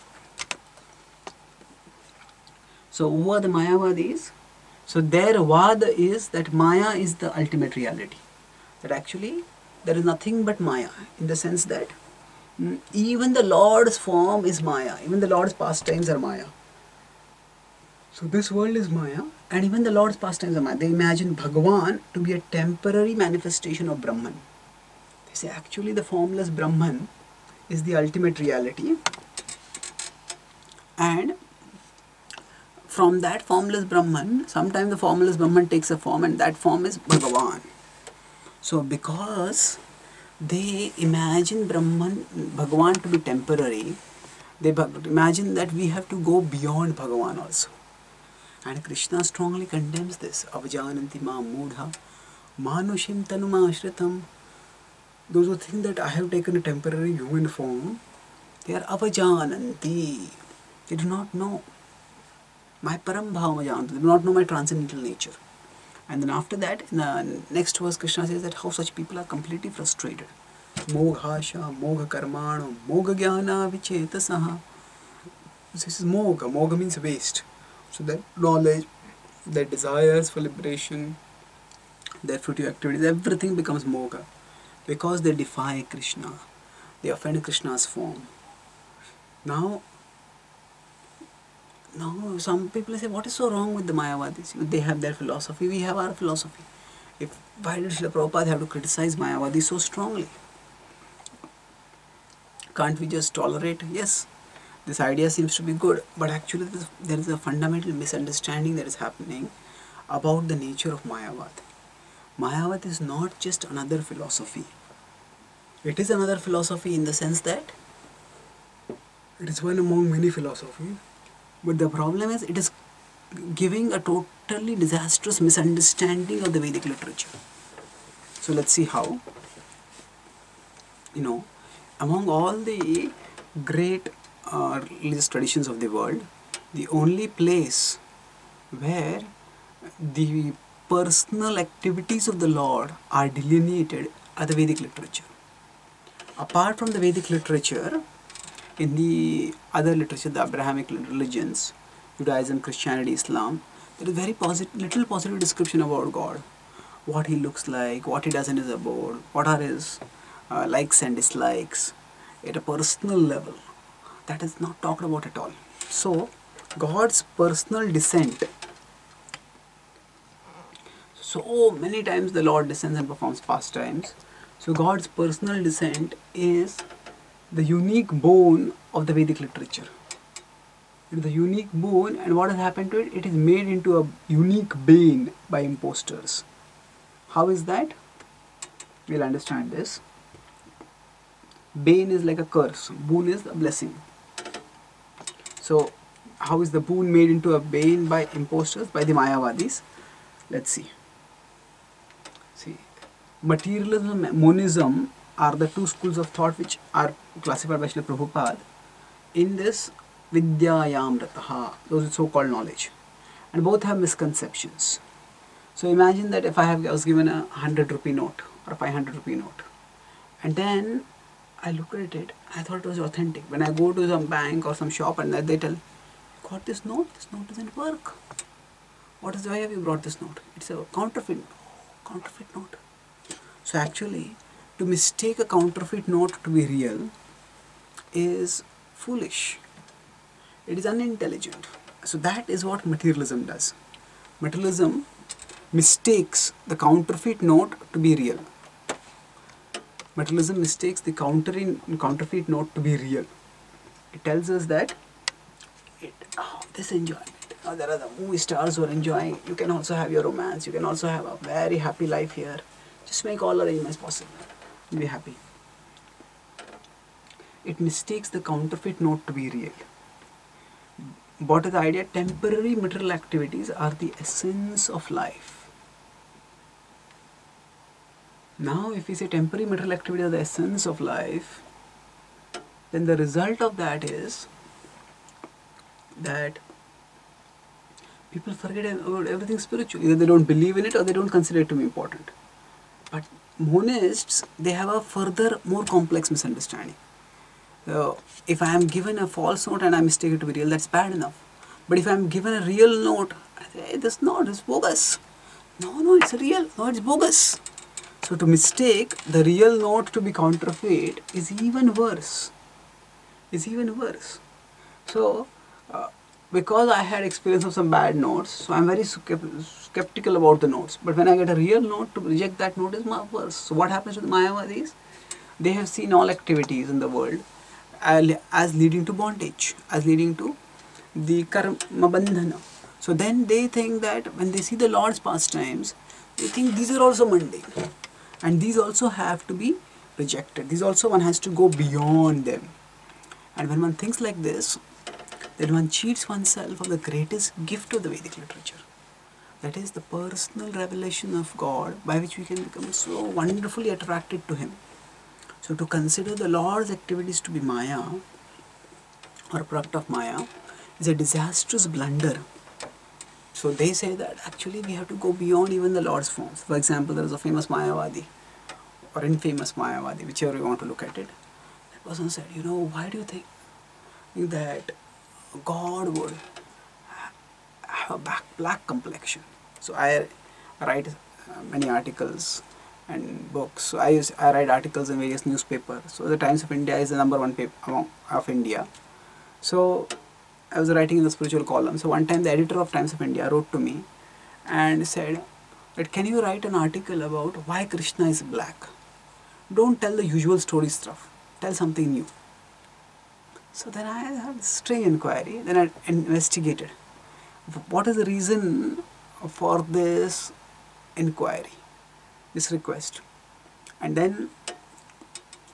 So who are the Mayavadis? So their Vada is that Maya is the ultimate reality. That actually there is nothing but Maya, in the sense that mm, even the Lord's form is Maya, even the Lord's pastimes are Maya. So this world is Maya, and even the Lord's pastimes are Maya. They imagine Bhagavan to be a temporary manifestation of Brahman. They say actually the formless Brahman is the ultimate reality, and from that formless Brahman, sometimes the formless Brahman takes a form, and that form is Bhagavan. So because they imagine Brahman, Bhagavan to be temporary, they imagine that we have to go beyond Bhagavan also. And Krishna strongly condemns this. Avajananti ma mudha manushim tanuma ashritam. Those who think that I have taken a temporary human form, they are avajananti. They do not know my param bhava jananti. They do not know my transcendental nature. And then after that, in the next verse, Krishna says that how such people are completely frustrated. Moghasha, mogha karmano, mogha jnana vichetasaha. This is mogha. Mogha means waste. So that knowledge, their desires for liberation, their fruitive activities, everything becomes mogha. Because they defy Krishna. They offend Krishna's form. Now, now some people say, what is so wrong with the Mayavadis? They have their philosophy, we have our philosophy. If, why did Srila Prabhupada have to criticize Mayavadis so strongly? Can't we just tolerate? Yes, this idea seems to be good, but actually there is a fundamental misunderstanding that is happening about the nature of Mayavad. Mayavad is not just another philosophy. It is another philosophy in the sense that it is one among many philosophies, but the problem is it is giving a totally disastrous misunderstanding of the Vedic literature. So let's see how. You know, among all the great uh, religious traditions of the world, the only place where the personal activities of the Lord are delineated are the Vedic literature. Apart from the Vedic literature, in the other literature, the Abrahamic religions, Judaism, Christianity, Islam, there is very positive, little positive description about God, what He looks like, what He does in His abode, what are His uh, likes and dislikes, at a personal level. That is not talked about at all. So, God's personal descent. So many times the Lord descends and performs pastimes. So God's personal descent is the unique bone of the Vedic literature. It is the unique bone, and what has happened to it? It is made into a unique bane by impostors. How is that? We'll understand this. Bane is like a curse, boon is a blessing. So, how is the boon made into a bane by impostors? By the Mayavadis. Let's see. See, materialism and monism are the two schools of thought which are classified by Srila Prabhupada in this Vidyayam Rataha, those with so-called knowledge. And both have misconceptions. So imagine that if I, have, I was given a hundred rupee note or a five hundred rupee note, and then I looked at it, I thought it was authentic. When I go to some bank or some shop and they tell, got this note, this note doesn't work. What is, why have you brought this note? It's a counterfeit, counterfeit note. So actually, to mistake a counterfeit note to be real is foolish. It is unintelligent. So that is what materialism does. Materialism mistakes the counterfeit note to be real. Materialism mistakes the counterfeit note to be real. It tells us that it, oh, this enjoyment. Oh, there are the movie stars who are enjoying. You can also have your romance. You can also have a very happy life here. Just make all arrangements possible. Be happy. It mistakes the counterfeit note to be real. What is the idea? Temporary material activities are the essence of life. Now, if we say temporary material activities are the essence of life, then the result of that is that people forget about everything spiritual. Either they don't believe in it or they don't consider it to be important. But monists, they have a further, more complex misunderstanding. So, if I am given a false note and I mistake it to be real, that's bad enough. But if I am given a real note, I say, hey, this note is bogus. No, no, it's real. No, it's bogus. So to mistake the real note to be counterfeit is even worse. Is even worse. So, uh, because I had experience of some bad notes, so I'm very skeptical about the notes. But when I get a real note, to reject that note is worse. So what happens to the Mayavadis? They have seen all activities in the world as leading to bondage, as leading to the karma bandhana. So then they think that when they see the Lord's pastimes, they think these are also mundane. And these also have to be rejected. These also one has to go beyond them. And when one thinks like this, then one cheats oneself of the greatest gift of the Vedic literature. That is the personal revelation of God by which we can become so wonderfully attracted to Him. So to consider the Lord's activities to be Maya or a product of Maya is a disastrous blunder. So they say that actually we have to go beyond even the Lord's forms. For example, there is a famous Mayavadi or infamous Mayavadi, whichever you want to look at it. That person said, you know, why do you think that God would have a black, black complexion? So I write uh, many articles and books. So I use I write articles in various newspapers. So the Times of India is the number one paper among, of India. So I was writing in the spiritual column. So one time the editor of Times of India wrote to me and said that can you write an article about why Krishna is black? Don't tell the usual story stuff. Tell something new. So then I had a strange inquiry. Then I investigated. What is the reason for this inquiry, this request? And then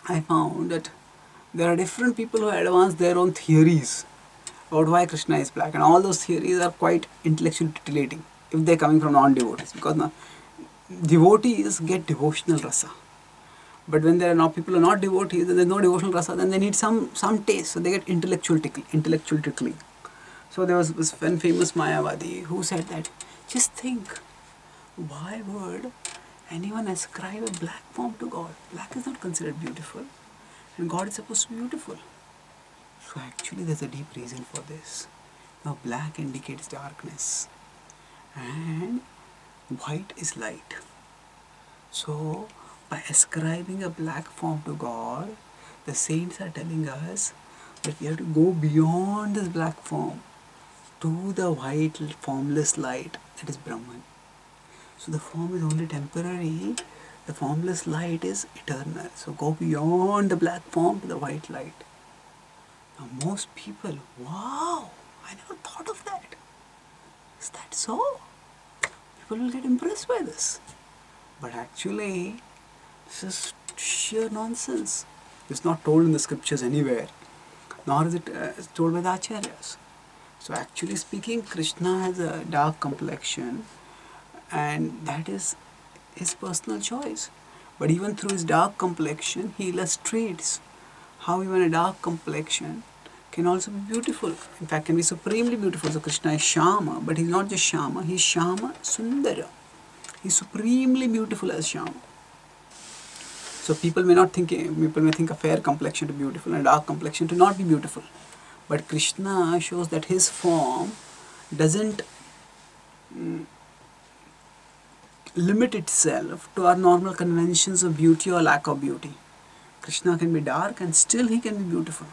I found that there are different people who advance their own theories about why Krishna is black, and all those theories are quite intellectually titillating if they're coming from non-devotees, because now devotees get devotional rasa. But when there are not people who are not devotees, then there's no devotional rasa, then they need some some taste, so they get intellectual tickle, intellectual tickling. So there was this one famous Mayavadi who said that, just think, why would anyone ascribe a black form to God? Black is not considered beautiful, and God is supposed to be beautiful. So actually there's a deep reason for this. Now black indicates darkness, and white is light. So by ascribing a black form to God, the saints are telling us that we have to go beyond this black form to the white formless light, that is Brahman. So the form is only temporary, the formless light is eternal. So go beyond the black form to the white light. Now most people, wow, I never thought of that. Is that so? People will get impressed by this. But actually, this is sheer nonsense. It's not told in the scriptures anywhere, nor is it uh, told by the acharyas. So actually speaking, Krishna has a dark complexion, and that is his personal choice. But even through his dark complexion, he illustrates how even a dark complexion can also be beautiful. In fact, can be supremely beautiful. So Krishna is Shama, but he's not just Shama, he's Shama Sundara. He's supremely beautiful as Shama. So people may not think, people may think a fair complexion to be beautiful and a dark complexion to not be beautiful. But Krishna shows that his form doesn't mm, limit itself to our normal conventions of beauty or lack of beauty. Krishna can be dark and still he can be beautiful.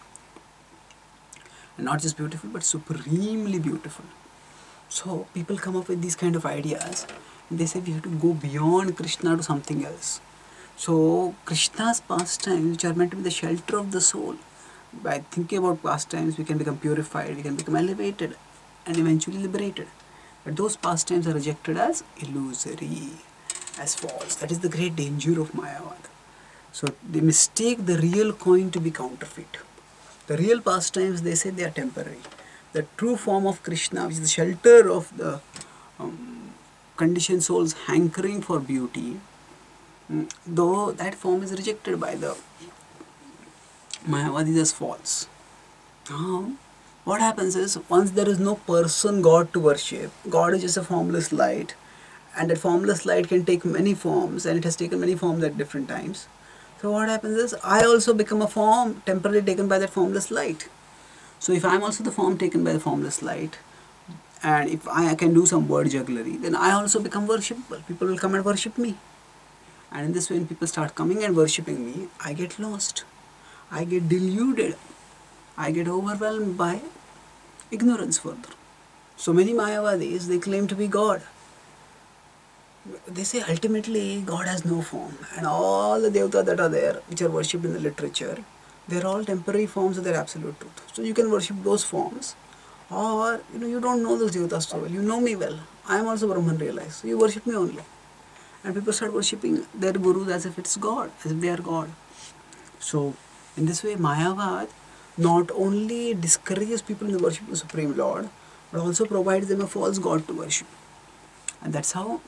And not just beautiful, but supremely beautiful. So people come up with these kind of ideas. They say we have to go beyond Krishna to something else. So Krishna's pastimes, which are meant to be the shelter of the soul, by thinking about pastimes we can become purified, we can become elevated and eventually liberated. But those pastimes are rejected as illusory, as false. That is the great danger of Mayavad. So they mistake the real coin to be counterfeit. The real pastimes, they say they are temporary. The true form of Krishna, which is the shelter of the um, conditioned soul's hankering for beauty, though that form is rejected by the Mayavadis as false. Now, what happens is, once there is no person God to worship, God is just a formless light, and that formless light can take many forms, and it has taken many forms at different times. So what happens is, I also become a form temporarily taken by that formless light. So if I am also the form taken by the formless light, and if I can do some word jugglery, then I also become worshipable. People will come and worship me. And in this way, when people start coming and worshipping me, I get lost. I get deluded. I get overwhelmed by ignorance further. So many Mayavadis, they claim to be God. They say ultimately God has no form, and all the devatas that are there, which are worshipped in the literature, they're all temporary forms of their absolute truth. So you can worship those forms, or you know you don't know those devatas so well. You know me well. I am also Brahman realized. So you worship me only. And people start worshipping their gurus as if it's God, as if they are God. So in this way, Mayavad not only discourages people in the worship of the Supreme Lord, but also provides them a false God to worship. And that's how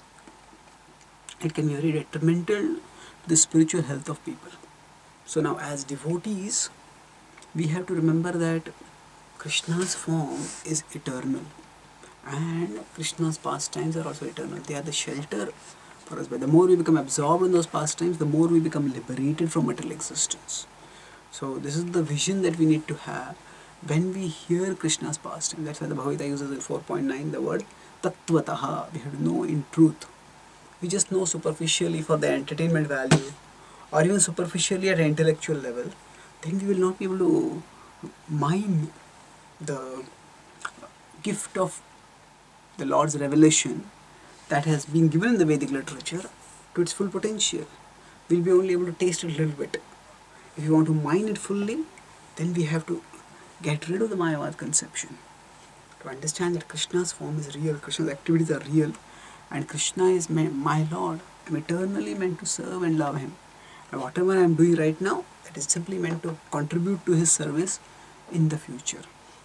it can be very detrimental to the spiritual health of people. So now, as devotees, we have to remember that Krishna's form is eternal, and Krishna's pastimes are also eternal. They are the shelter for us. But the more we become absorbed in those pastimes, the more we become liberated from material existence. So this is the vision that we need to have when we hear Krishna's pastime. That's why the Bhagavad Gita uses in four point nine the word tattvataha. We have to know in truth. We just know superficially for the entertainment value, or even superficially at an intellectual level, then we will not be able to mine the gift of the Lord's revelation that has been given in the Vedic literature to its full potential. We'll be only able to taste it a little bit. If you want to mine it fully, then we have to get rid of the Mayavad conception. To understand that Krishna's form is real, Krishna's activities are real, and Krishna is my, my Lord. I'm eternally meant to serve and love Him. And whatever I am doing right now, that is simply meant to contribute to his service in the future.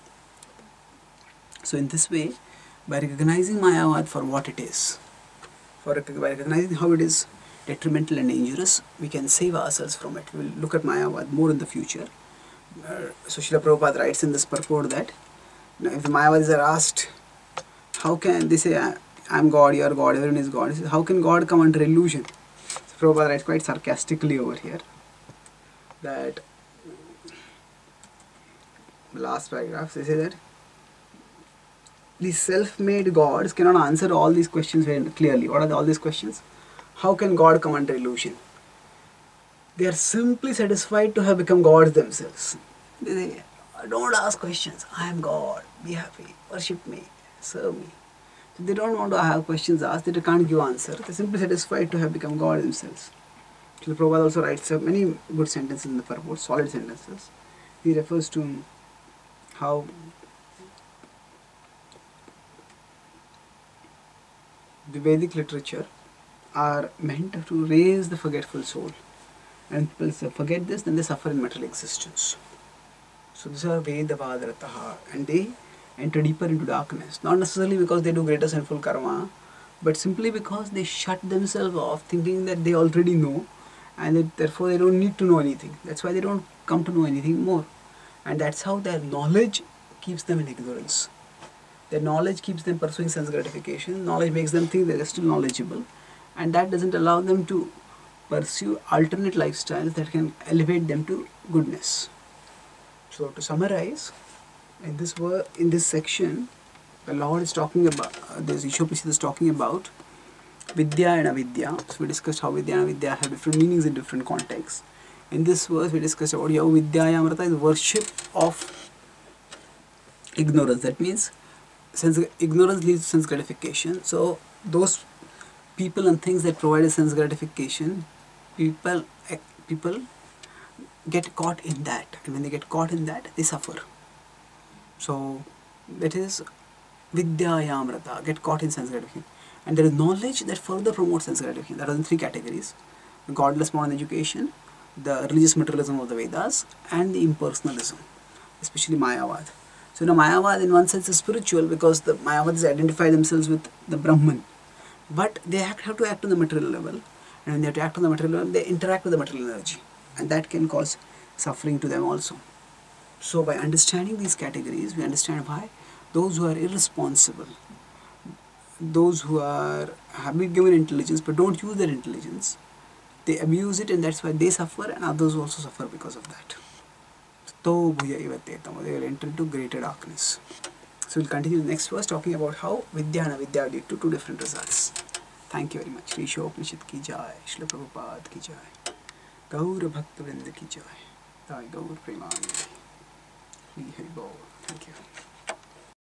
So in this way, by recognizing Mayavad for what it is, for by recognizing how it is detrimental and dangerous, we can save ourselves from it. We will look at Mayavad more in the future. Uh, so Srila Prabhupada writes in this purport that, you know, if the Mayavadis are asked, how can they say, I am God, you are God, everyone is God. He says, how can God come under illusion? So Prabhupada writes quite sarcastically over here that, the last paragraph, they say that these self-made gods cannot answer all these questions very clearly. What are all these questions? How can God come under illusion? They are simply satisfied to have become gods themselves. They say, don't ask questions. I am God. Be happy. Worship me. Serve me. So they don't want to have questions asked. They can't give answer. They are simply satisfied to have become God themselves. Srila Prabhupada also writes uh, many good sentences in the purport, solid sentences. He refers to how the Vedic literature are meant to raise the forgetful soul. And people forget this, then they suffer in material existence. So these are Vedavadarataha, and they enter deeper into darkness. Not necessarily because they do greater sinful karma, but simply because they shut themselves off thinking that they already know, and that therefore they don't need to know anything. That's why they don't come to know anything more. And that's how their knowledge keeps them in ignorance. Their knowledge keeps them pursuing sense gratification. Knowledge makes them think they're still knowledgeable, and that doesn't allow them to pursue alternate lifestyles that can elevate them to goodness. So to summarize, in this word, in this section, the Lord is talking about, uh, this Ishopanishad is talking about Vidya and Avidya. So we discussed how Vidya and Avidya have different meanings in different contexts. In this verse, we discussed about how Vidyayamrita is worship of ignorance. That means sense, ignorance leads to sense gratification. So those people and things that provide a sense gratification, people people get caught in that, and when they get caught in that, they suffer. So that is Vidyayamrita, get caught in sense gratification. And there is knowledge that further promotes sense gratification. There are three categories: the godless modern education, the religious materialism of the Vedas, and the impersonalism, especially Mayavad. So now Mayavad in one sense is spiritual because the Mayavadis identify themselves with the Brahman, but they act, have to act on the material level, and when they have to act on the material level, they interact with the material energy, and that can cause suffering to them also. So by understanding these categories, we understand why those who are irresponsible, those who are have been given intelligence but don't use their intelligence, they abuse it, and that's why they suffer, and others also suffer because of that. So they will enter into greater darkness. So we'll continue the next verse talking about how Vidya and Avidya lead to two different results. Thank you very much. Shri Ishopanishad ki jai, Srila Prabhupada ki jai, Gaur Bhakta Vrinda ki jai, Jai Gaur Premanande. Thank you.